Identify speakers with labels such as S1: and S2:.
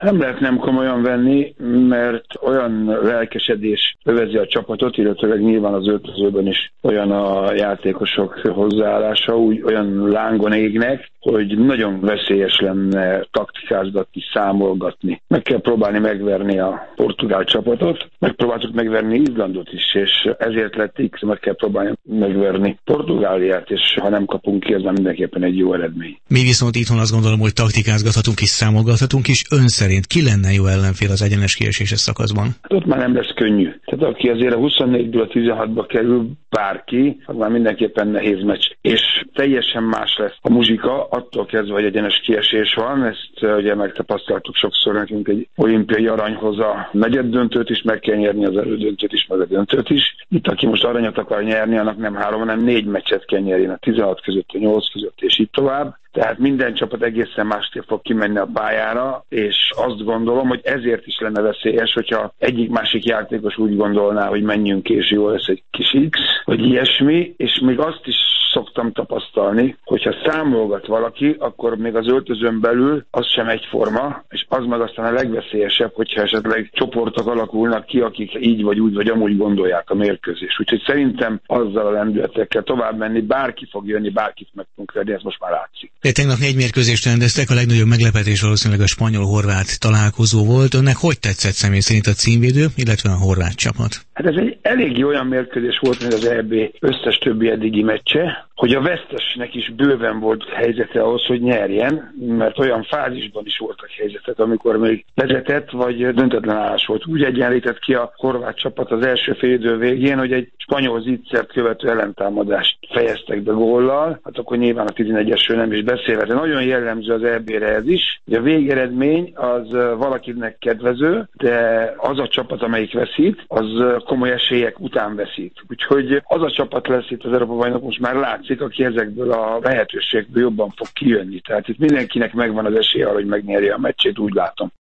S1: Nem lehet nem komolyan venni, mert olyan lelkesedés övezi a csapatot, illetve nyilván az öltözőben is olyan a játékosok hozzáállása, olyan lángon égnek, hogy nagyon veszélyes lenne taktikázgatni, számolgatni. Meg kell próbálni megverni a portugál csapatot, megpróbáltuk megverni Izlandot is, és ezért lett X, meg kell próbálni megverni Portugáliát, és ha nem kapunk ki, ez már mindenképpen egy jó eredmény.
S2: Mi viszont itthon azt gondolom, hogy taktikázgathatunk és számolgathatunk is. Ön szerint ki lenne jó ellenfél az egyenes kieséses szakaszban?
S1: Hát ott már nem lesz könnyű. Tehát aki azért a 24-ből a 16-ba kerül, bárki, az már mindenképpen nehéz meccs. És teljesen más lesz a muzsika, attól kezdve, hogy egyenes kiesés van. Ezt ugye megtapasztaltuk sokszor, nekünk egy olimpiai aranyhoz a negyeddöntőt is meg kell nyerni, az elődöntőt is, meg a döntőt is. Itt, aki most aranyat akar nyerni, annak nem 3, hanem 4 meccset kell nyerni, a 16 között, a 8 között, és így tovább. Tehát minden csapat egészen másképp fog kimenni a pályára, és azt gondolom, hogy ezért is lenne veszélyes, hogyha egyik-másik játékos úgy gondolná, hogy menjünk és jó lesz egy kis X, vagy ilyesmi, és még azt is szoktam tapasztalni, hogyha számolgat valaki, akkor még az öltözőn belül az sem egyforma, és az meg aztán a legveszélyesebb, hogyha esetleg csoportok alakulnak ki, akik így vagy úgy vagy amúgy gondolják a mérkőzést. Úgyhogy szerintem azzal a lendületekkel tovább menni, bárki fog jönni, bárkit meg tudunk verni, ez most már látszik.
S2: De tegnap 4 mérkőzést rendeztek, a legnagyobb meglepetés valószínűleg a spanyol-horvát találkozó volt. Önnek hogy tetszett személy szerint a címvédő, illetve a horvát csapat?
S1: Hát ez egy eléggé olyan mérkőzés volt, mint az EB összes többi eddigi meccse, hogy a vesztesnek is bőven volt helyzete ahhoz, hogy nyerjen, mert olyan fázisban is voltak helyzetek, amikor még vezetett, vagy döntetlen állás volt. Úgy egyenlített ki a horvát csapat az első félidő végén, hogy egy spanyol zicsert követő ellentámadást fejeztek be góllal, hát akkor nyilván a 11-esről nem is beszélve, de nagyon jellemző az EB-re ez is, hogy a végeredmény az valakinek kedvező, de az a csapat, amelyik veszít, az komoly esélyek után veszít. Úgyhogy az a csapat lesz itt az Európa-bajnok, most már látszik, aki ezekből a lehetőségből jobban fog kijönni. Tehát itt mindenkinek megvan az esélye arra, hogy megnyerje a meccsét, úgy látom.